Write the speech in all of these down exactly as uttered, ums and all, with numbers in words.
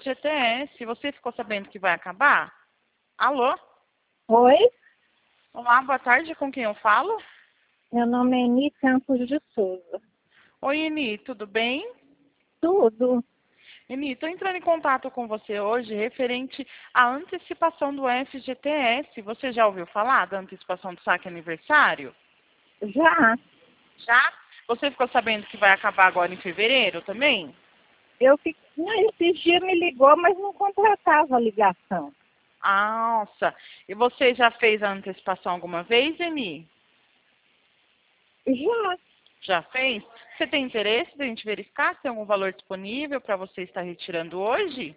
G T S, você ficou sabendo que vai acabar? Alô? Oi, Olá, boa tarde, com quem eu falo? meu nome é Eni Campos de Souza. Oi, Eni, tudo bem? Tudo? Eni, estou entrando em contato com você hoje referente à antecipação do F G T S. Você já ouviu falar da antecipação do saque aniversário? Já. Já? Você ficou sabendo que vai acabar agora em fevereiro também? Eu fiquei, não, esses dias me ligou, mas não contratava a ligação. Nossa, e você já fez a antecipação alguma vez, Eni? Já. Já fez? Você tem interesse de a gente verificar se tem algum valor disponível para você estar retirando hoje?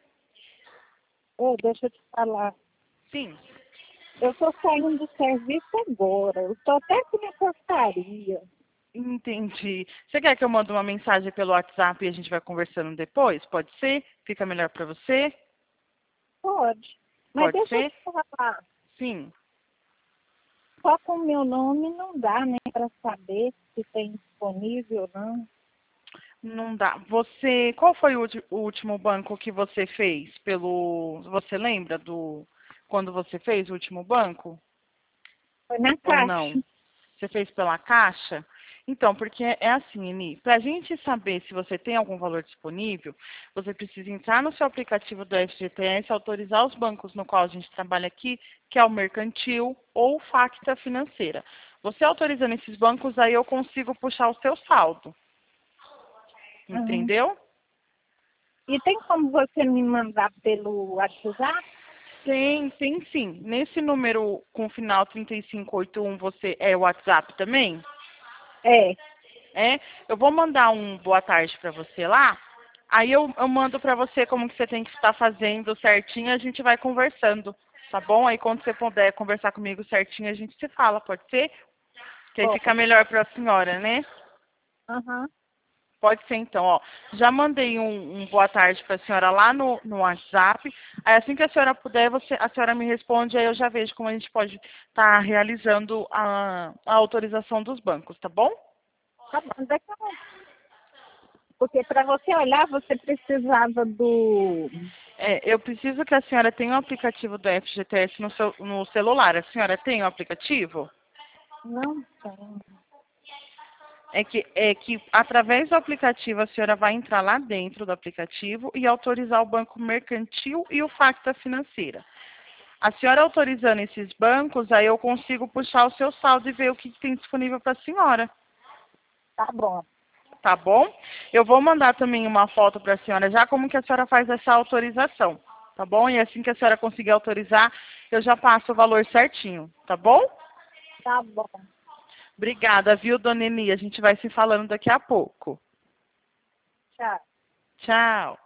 Ô, deixa eu te falar. Sim. Eu estou saindo do serviço agora. Eu estou até aqui na portaria. Entendi. Você quer que eu mande uma mensagem pelo WhatsApp e a gente vai conversando depois? Pode ser? Fica melhor para você? Pode. Mas Pode deixa eu ser? te falar. Sim. Só com o meu nome não dá, né? Para saber se tem disponível ou não. Não dá. Você, qual foi o, ulti- o último banco que você fez? Pelo, você lembra do quando você fez o último banco? Foi na Ou não? caixa. Você fez pela Caixa? Então, porque é assim, Eni, para a gente saber se você tem algum valor disponível, você precisa entrar no seu aplicativo do F G T S, autorizar os bancos no qual a gente trabalha aqui, que é o Mercantil ou Facta Financeira. Você autorizando esses bancos, aí eu consigo puxar o seu saldo. Uhum. Entendeu? E tem como você me mandar pelo WhatsApp? Tem, tem sim. Nesse número com final trinta e cinco oitenta e um, você é o WhatsApp também? É. É? Eu vou mandar um boa tarde para você lá. Aí eu, eu mando para você como que você tem que estar fazendo certinho, a gente vai conversando, tá bom? Aí quando você puder conversar comigo certinho, a gente se fala, pode ser? Que aí fica Pode. melhor para a senhora, né? Aham. Pode ser então, ó. Já mandei um, um boa tarde para a senhora lá no, no WhatsApp. Aí assim que a senhora puder, você, a senhora me responde, aí eu já vejo como a gente pode estar realizando a, a autorização dos bancos, tá bom? Tá bom. Daqui a pouco. Porque para você olhar, você precisava do. É, eu preciso que a senhora tenha o aplicativo do F G T S no, seu, no celular. A senhora tem o aplicativo? Não tem. É que, é que através do aplicativo a senhora vai entrar lá dentro do aplicativo e autorizar o banco mercantil e o Facta Financeira. A senhora autorizando esses bancos, aí eu consigo puxar o seu saldo e ver o que tem disponível para a senhora. Tá bom. Tá bom? Eu vou mandar também uma foto para a senhora já como que a senhora faz essa autorização. Tá bom? E assim que a senhora conseguir autorizar, eu já passo o valor certinho. Tá bom? Tá bom. Obrigada, viu, dona Eni? A gente vai se falando daqui a pouco. Tchau. Tchau.